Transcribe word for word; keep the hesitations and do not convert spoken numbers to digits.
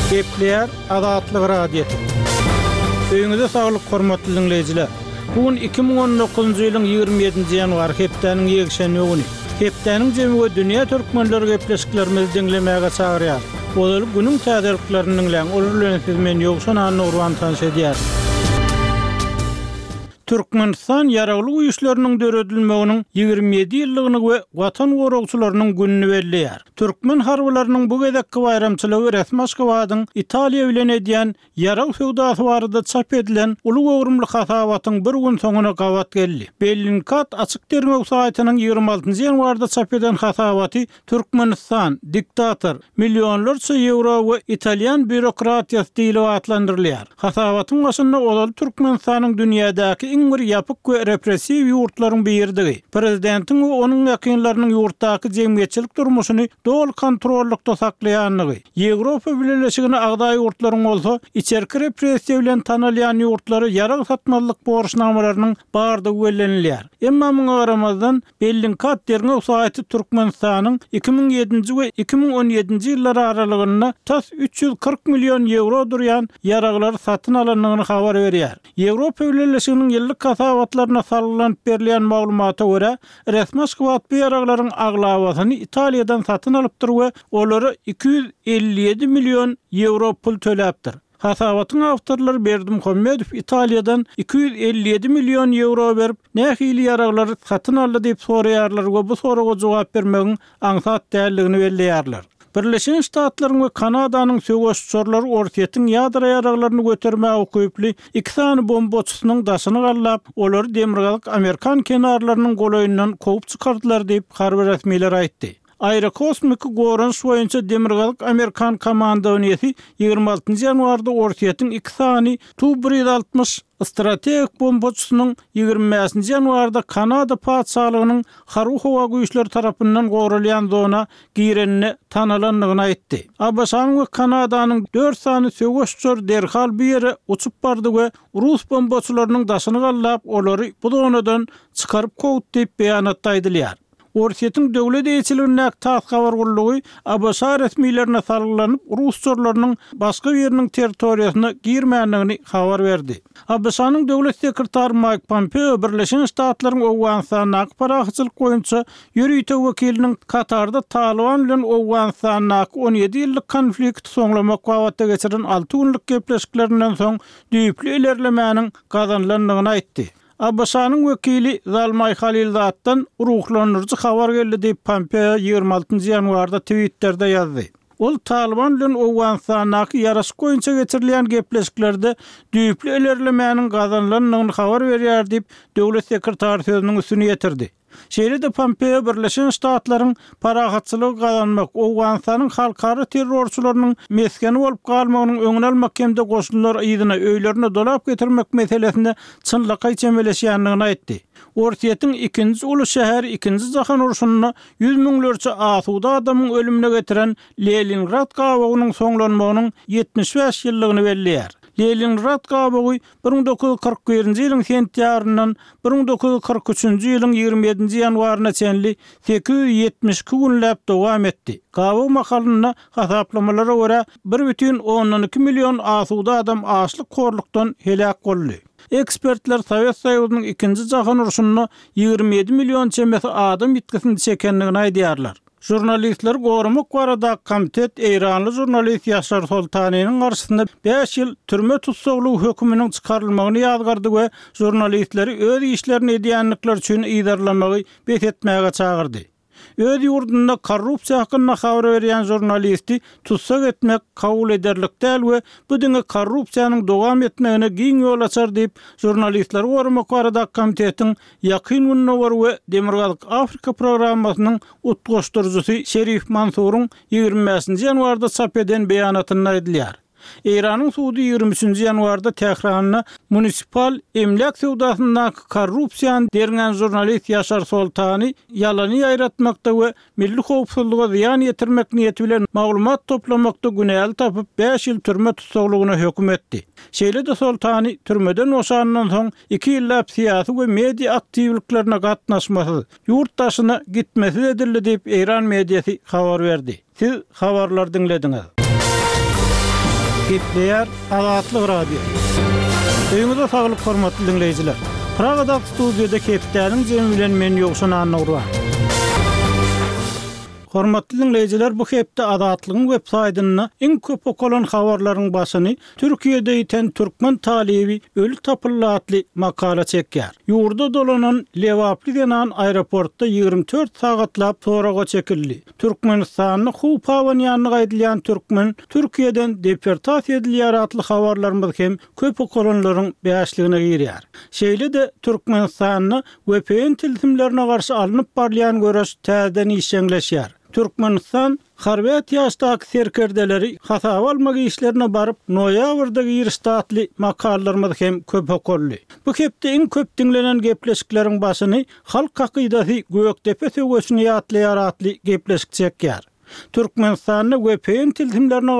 Gepleyer Azatlyk radiosu. Öňüňizde saglyk hormatly dinleýijiler. Bugün iki bin on dokuzunçy ýylyň ýygrimi ýedinji ýanwary hepdeniň ýekşenli güni. Hepdeniň jemgy dünýä türkmenleri gepleşiklerimizi dinlemäge çagyrýar. Ol günüň täzeliklerini dinleň, olar bilen siz men ýokşan anny urwan tanış edýär. Türkmenistan ýaraglyk güýçleriniň döredilmeginiň ýygrimi ýedi ýyllygyny we watan goragçylarynyň gününi belleýär. Türkmen harbalarynyň bu gezekki bayramçylygy resmi Aşgabatyň Italiýa bilen edýän ýarag sowdasy barada çap edilen uly gowrumly hasabatyň bir gün soňuna gawat geldi. Bellingcat açyk dermek saýtynyň ýygrimi altynjy ýanwarda çap eden hasabaty Türkmenistan diktator millionlarça euro we Italiýan bürokratiýasy diýilip atlandyrylýar. Hasabatyň başynda olal Türkmenistanyň dünýädäki bir yapık we repressiw ýurtlaryň birligi. Prezidentiň we onuň ýakynlarynyň ýurtdaky jemgyýetçilik durmuşyny dol kontrollukda saklaýanlygy. Ýewropa Birleşigine agdaý ýurtlaryň bolsa, içerki repressiw bilen tanalýan ýurtlary ýarag satmalyk borçnamalarynyň bardygy bellenilýär. Emma muňa garamazdan Bellingcat dernek saýty Türkmenistanyň iki bin ýedinji we iki bin on ýedinji ýyllar aralygynda tas üç yüz kırk milyon euro durýan ýaraglar satyn alanlygyny habar berýär. Ýewropa Birleşiginiň kasabatlarına sarılanyp berilen maglumata göre resmi Aşgabat bu ýaraglaryň aglawasyny Italiýadan satyn alypdyr we olary iki yüz elli ýedi milyon euro pul töläpdir. Hasabatyň awtorlary Berdim Hemmedow Italiýadan iki yüz elli ýedi milyon euro berip nähili ýaraglary satyn aldy diýip soraýarlar we bu soraga jogap bermegiň aňsat däldigini belleýärler. Birleşen Ştatlaryň we Kanadanyň söwüşçüleri ortaýetiň ýadra ýaraglaryny götermäge köpli iki sany bombaçysynyň daşyny gallap, olary demirgalyk Amerikan kenarlarynyň golaýyndan kopup çykardylar diýip harby resmiler aýtdy. Aerokosmik gorunç boýunça demirgalyk Amerikan komandasyny ýygrimi altynjy ýanwarda ortaýetiň iki sany Tu bir yüz altmış strategik bombaçysynyň ýygrimi beşinji ýanwarda Kanada padşahlygynyň Haruhowa güýçleri tarapyndan gorulýan zona girenini tanalanlygyny aýtdy. A B S we Kanadanyň dört sany söwüşçüler derhal bir ýere uçup bardy we Rus bombaçylarynyň daşyny gallap, olary bu zonadan çykaryp kowut diýip beýanat aýdylýar. Ortaýetiň döwlet eýçiligine taýt habar gurulugy A B S resmilerine sarylanyp Rusçylarynyň başga ýeriniň territoriýasyna girmänligini habar berdi. A B S-nyň döwlet sekretary Mike Pompeo Birleşen Ştatlaryň Owganistanyň parahatçylyk boýunça ýürüýte wekiliniň Katarda Taliban bilen Owganistanyň on ýedi ýyllyk konflikti soňlamak wagtda geçiren alty günlük gepleşiklerinden soň düýpli ilerlemäniň gazanlanlygyny aýtdy. A B S-nyň wekili Zalmay Khalilzaddan ruhlandyrjy habar geldi diýip Pompeo ýygrimi altynjy ýanwarda Twitter'de ýazdy. Ol Taliban bilen Owganistanyň ýaraşyk boýunça geçirilýän gepleşiklerde düýpli ilerlemäniň gazanlanlygyny habar berýär diýip döwlet sekretary sözüniň üstüne ýetirdi. Şeýle Pompeo Birleşen Ştatlaryň parahatçylygy gazanmak, Owganistanyň halkara terrorçylarynyň meskeni bolup galmagynyň öňüne almak hemde goşunlar ýygyna öýlerine dolap getirmek meselesinde çynlyky çemeleşýänligini aýtdy. Ortaýetiň ikinji uly şäher ikinji jahan uruşyna yüz miňlerçe asuda adamyň ölümine getiren Leningrad gawagynyň soňlanmagynyň ýetmiş beş ýyllygyny belleýär. Leningrad gawagy bir bin dokuz yüz kırk birinji ýylyň sentýabryndan bir bin dokuz yüz kırk üçünji ýylyň ýygrimi ýedinji ýanwaryna çenli sekiz yüz ýetmiş iki günläp dowam etdi. Gawa makalyna hasaplamalara görä bir бүтүn ondan iki milyon asuda adam açlyk korlukdan helak boldy. Ekspertler Sowet Soýuzynyň ikinji jahan uruşyna ýygrimi ýedi milyon çemesi adam ýetkisini çekenligini aýdýarlar. Jurnalistler gorumak barada komitet Eýranly jurnalist Ýaşar Soltanyň garşysynda beş ýyl türme tutsaglyk höküminiň çykarylmagyny ýazgardy we jurnalistleri öz işlerini edýänlikler üçin ýydarlamagy besetmäge çagyrdy. Öz ýurdunda korrupsiýa hakynda habar berýän jurnalisti tutsak etmek kabul ederlik däl we bu diňe korrupsiýanyň dowam etmegine giň ýol açar diýip jurnalistler gorumak barada komitetiň ýakyn gününe we Demirgalyk Afrika programmasynyň utgoşdurjusy Şerif Mansuryň ýygrimi beşinji ýanwarda çap eden beýanatynda aýdylýar. Eýranyň sudy ýygrimi üçünji ýanwarda Tehranyna munisipal emlak sowdasynda korrupsiýany derňän jurnalist Ýaşar Soltany ýalany ýaýratmakda we milli howpsuzlyga ziýan ýetirmek niýeti bilen maglumat toplamakda günäl tapyp beş ýyl türme tutsaglygyna höküm etdi. Şeýle de Soltany türmeden oşandan soň iki ýyllap siýasy we media aktivliklerine gatnaşmasy, ýurtdaşyna gitmesi edildi diýip Eýran mediýasy habar berdi. Siz habarlar dinlediňiz. Gepleýär Azatlyk radio. Öýüňizde saglyk hormatly dinleýijiler. Pragada studiýada Kepdäniň jemi bilen men ýogşan anawra. Hormatly dinleýijiler, bu hepde Azatlygyň web saýtyna iň köp okulan habarlaryň başyny Türkiýede ýeten türkmen talibi ölü tapyllatly makala çekýär. Ýurda dolanan Lewaply denen aeroportda ýygrimi dört sagatlap soraga çekildi. Türkmenistanyň Hupawan ýanyna gaýdylýan türkmen Türkiýeden deportasiýa edilýär atly habarlarymyz hem köp okulanlaryň beýaşligine girýär. Şeýle de Türkmenistanyň W P N tilsimlerine garşy alınıp barlayan göreş täzeden işleňleşýär. Türkmenistan Harbiýat ýaşdaky serkerdeleri hasaba almak işlerine baryp noýabrda ýyrystatly makallalarymyz hem köp okully. Bu hepde iň köp dinlenen gepleşikleriň başyny halk hakydasy Gökdepe söwgesini ýatlaýar atly gepleşik çekýär. Türkmenistanyň W P N tilsimlerine